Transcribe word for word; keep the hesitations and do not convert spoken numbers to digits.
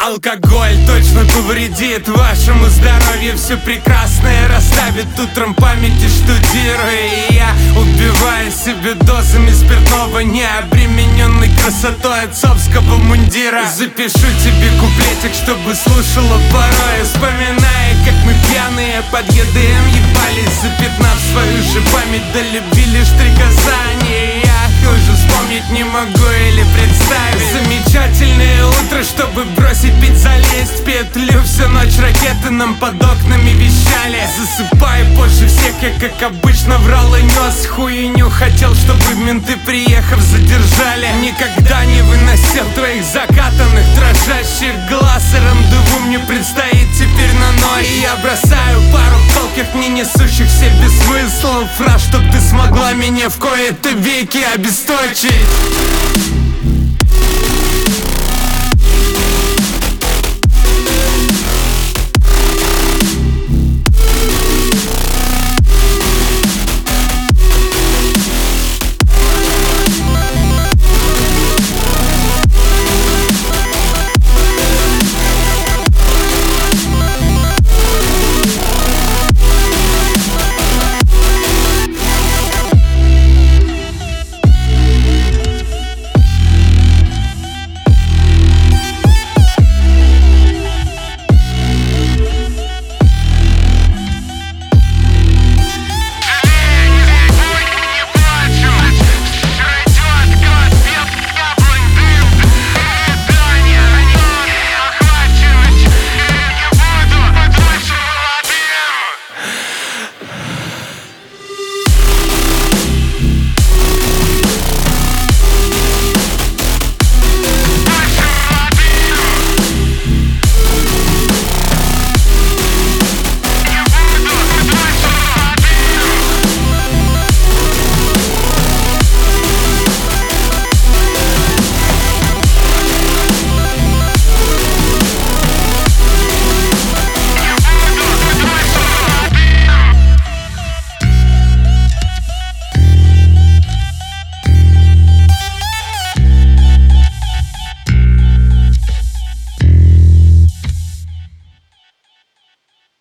Алкоголь точно повредит вашему здоровью. Все прекрасное расставит утром памяти, штудируя. И я убиваю себе дозами спиртного, не обремененный красотой отцовского мундира. Запишу тебе куплетик, чтобы слушала порой, вспоминая, как мы пьяные под ЕДМ ебались, запятнав свою же память до любви лишь три касания. Я уже вспомнить не могу или представить замечательное утро, чтобы бросить пить, залезть в петлю. Всю ночь ракеты нам под окнами вещали. Засыпаю позже всех, я как обычно врал и нес хуйню. Хотел, чтобы менты, приехав, задержали. Никогда не выносил твоих закатанных, дрожащих глаз. И рандеву мне предстоит теперь на ночь. И я бросаю пару толких, не несущих в себе смыслов фраз, чтоб ты смогла меня в кои-то веки обесточить.